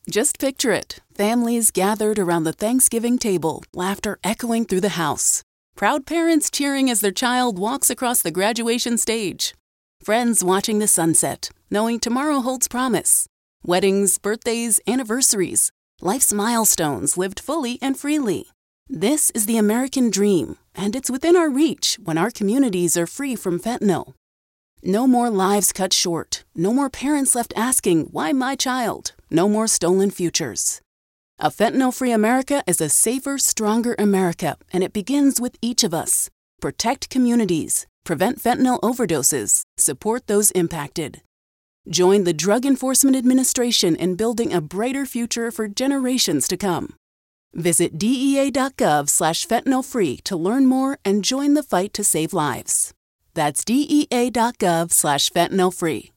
Just picture it. Families gathered around the Thanksgiving table, laughter echoing through the house. Proud parents cheering as their child walks across the graduation stage. Friends watching the sunset, knowing tomorrow holds promise. Weddings, birthdays, anniversaries. Life's milestones lived fully and freely. This is the American dream, and it's within our reach when our communities are free from fentanyl. No more lives cut short. No more parents left asking, why my child? No more stolen futures. A fentanyl-free America is a safer, stronger America, and it begins with each of us. Protect communities, prevent fentanyl overdoses, support those impacted. Join the Drug Enforcement Administration in building a brighter future for generations to come. Visit DEA.gov/fentanylfree to learn more and join the fight to save lives. That's DEA.gov/fentanylfree.